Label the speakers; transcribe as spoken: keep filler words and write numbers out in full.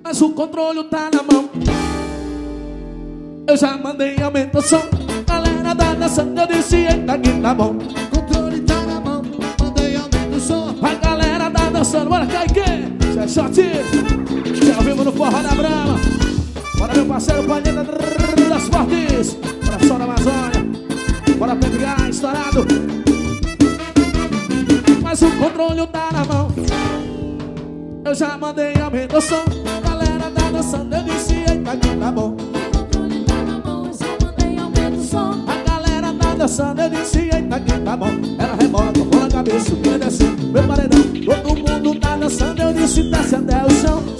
Speaker 1: mas o controle tá na mão. Eu já mandei aumentar o som. Galera tá dançando, eu disse, eita que tá bom.
Speaker 2: Controle tá na mão, mandei aumentar o som.
Speaker 1: A galera tá dançando, bora Kaique, Zé Shot, que ao vivo no Forró da Brama. Bora meu parceiro Paneta das Fortes, bora só da Amazônia, bora P B A estourado. Mas o controle tá na mão. Eu já mandei aumentar o som. Galera tá dançando, eu disse, eita que tá bom.
Speaker 3: Controle tá na mão, eu só mandei aumenta o som.
Speaker 1: A galera tá dançando, eu disse, eita que tá bom. Ela rebola, tocou na cabeça, subiu e desceu meu paredão. Todo mundo tá dançando, eu disse, desce até o chão.